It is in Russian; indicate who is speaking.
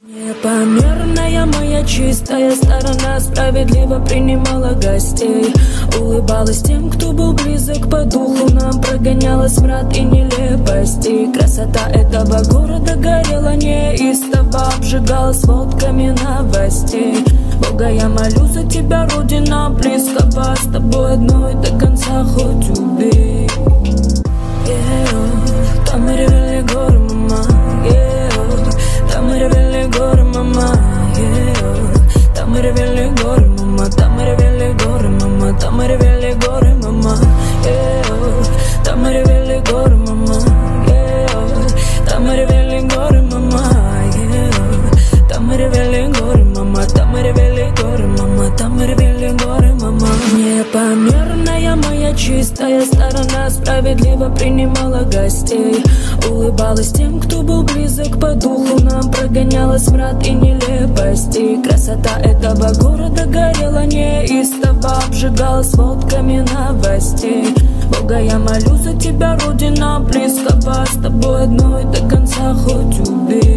Speaker 1: Непомерная моя чистая сторона справедливо принимала гостей, улыбалась тем, кто был близок по духу нам, прогоняла смрад и нелепости. Красота этого города горела неистово, обжигала сводками новостей. Бога, я молю за тебя, Родина близкого, с тобой одной до конца хоть убей. Там ревели горы, мама, там ревели горы, мама, там ревели горы, мама, там ревели горы, мама, там ревели горы, мама, там ревели горы, мама, там ревели горы, мама, там ревели горы, мама, там ревели горы, мама, там ревели горы, мама. Непомерная моя чистая сторона справедливо принимала гостей, улыбалась тем, кто был близок по духу нам, прогоняла смрад и нелепости. Красота этого города горела неистово, обжигала сводками новостей. Бога, я молю за тебя, Родина близкого, с тобой одной до конца хоть убей.